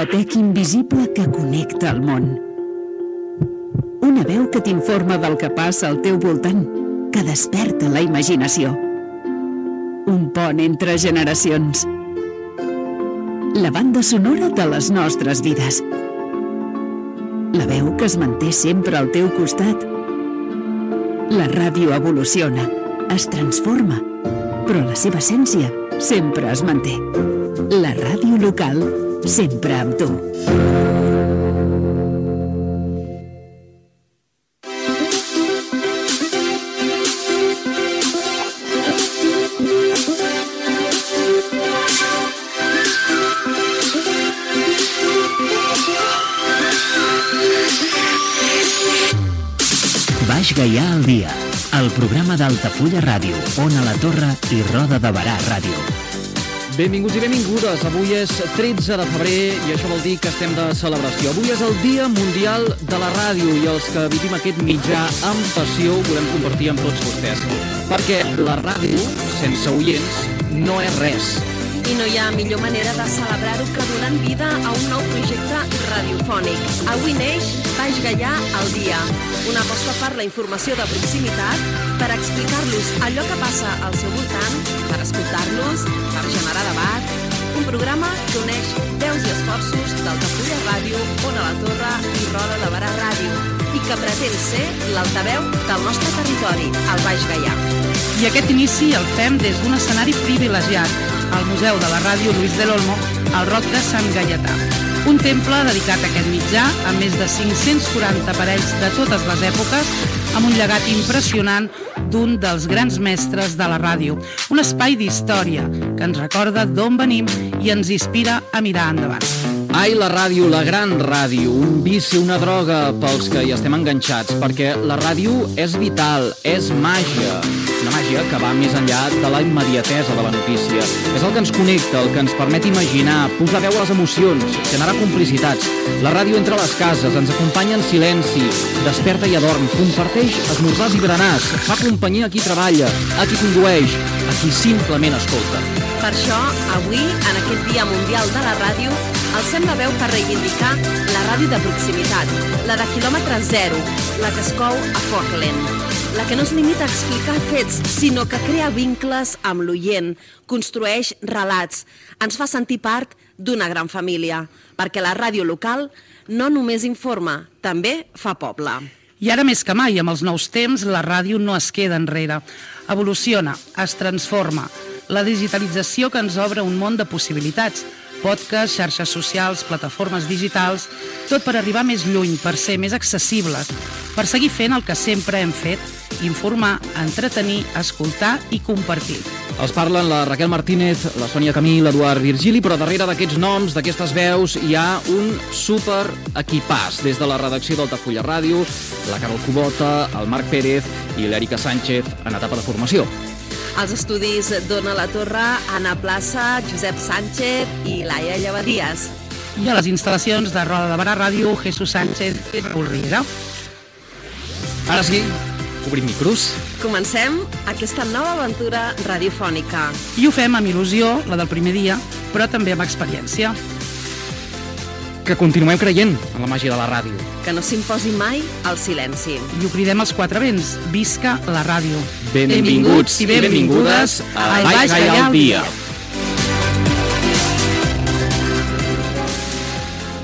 batec invisible que connecta el món. Una veu que t'informa del que passa al teu voltant, que desperta la imaginació. Un pont entre generacions. La banda sonora de les nostres vides. La veu que es manté sempre al teu costat. La ràdio evoluciona, es transforma, però la seva essència sempre es manté. La ràdio local, sempre amb tu. Baix Gaià al dia, el programa d'Altafulla Ràdio, Ona la Torre i Roda de Berà Ràdio. Benvinguts i benvingudes. Avui és 13 de febrer i això vol dir que estem de celebració. Avui és el Dia Mundial de la Ràdio i els que vivim aquest mitjà amb passió ho volem compartir amb tots vostès. Perquè la ràdio, sense oients, no és res. I no hi ha millor manera de celebrar-ho que donant vida a un nou projecte radiofònic. Avui neix Baix Gaià al dia, una aposta per la informació de proximitat, per explicar-los allò que passa al seu voltant, per escoltar-los, per generar debat. Un programa que uneix veus i esforços d'Altafulla Ràdio, Ona la Torre i Roda de Berà Ràdio, i que pretén ser l'altaveu del nostre territori, el Baix Gaià. I aquest inici el fem des d'un escenari privilegiat, al Museu de la Ràdio Luis del Olmo, al Roc de Sant Gaietà. Un temple dedicat a aquest mitjà, amb més de 540 aparells de totes les èpoques, amb un llegat impressionant d'un dels grans mestres de la ràdio. Un espai d'història que ens recorda d'on venim i ens inspira a mirar endavant. Ai, la ràdio, la gran ràdio, un vici, una droga pels que hi estem enganxats, perquè la ràdio és vital, és màgia. Una màgia que va més enllà de la immediatesa de la notícia. És el que ens connecta, el que ens permet imaginar, posar veu a les emocions, generar complicitats. La ràdio entra a les cases, ens acompanya en silenci, desperta i adorm, comparteix esmorzars i berenars, fa companyia a qui treballa, a qui condueix, a qui simplement escolta. Per això, avui, en aquest Dia Mundial de la Ràdio, alcem la veu per reivindicar la ràdio de proximitat, la de quilòmetre zero, la que es cou a foc lent, la que no es limita a explicar fets, sinó que crea vincles amb l'oient, construeix relats, ens fa sentir part d'una gran família, perquè la ràdio local no només informa, també fa poble. I ara més que mai, amb els nous temps, la ràdio no es queda enrere. Evoluciona, es transforma. La digitalització que ens obre un món de possibilitats. Podcast, xarxes socials, plataformes digitals, tot per arribar més lluny, per ser més accessibles, per seguir fent el que sempre hem fet, informar, entretenir, escoltar i compartir. Els parlen la Raquel Martínez, la Sònia Camí, l'Eduard Virgili, però darrere d'aquests noms, d'aquestes veus, hi ha un super equipàs. Des de la redacció d'Altafulla Ràdio, la Carol Cubota, el Marc Pérez i l'Èrica Sánchez en etapa de formació. Els estudis d'Ona la Torre, Anna Plaça, Josep Sánchez i Laia Llevadías. I a les instal·lacions de Roda de Berà Ràdio, Jesús Sánchez i Raúl Riera. Ara sí, obrim micros. Comencem aquesta nova aventura radiofònica. I ho fem amb il·lusió, la del primer dia, però també amb experiència. Que continuem creient en la màgia de la ràdio. Que no s'imposi mai el silenci. I ho cridem als quatre vents. Visca la ràdio. Benvinguts i benvingudes a Baix Gaià al dia.